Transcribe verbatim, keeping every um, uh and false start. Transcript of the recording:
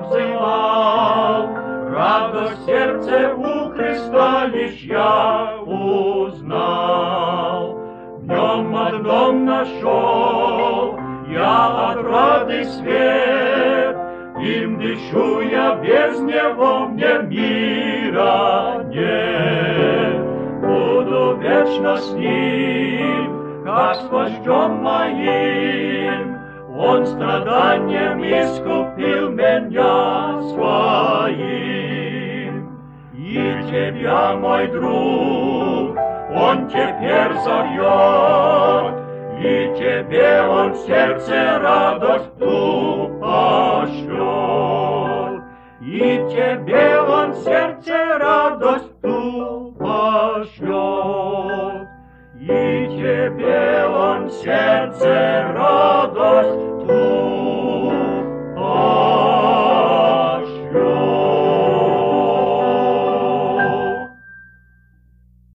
взывал, радость сердце у Христа лишь я узнал. В нем одном нашел я отрады свет, им дышу я, без него мне мира нет. Буду вечно с ним, как с вождем моим, он страданием искупил меня своим. И тебя, мой друг, он теперь зовет, и тебе он в сердце радость ту пошлет. И тебе он в сердце радость ту пошлет. И тебе он в сердце радость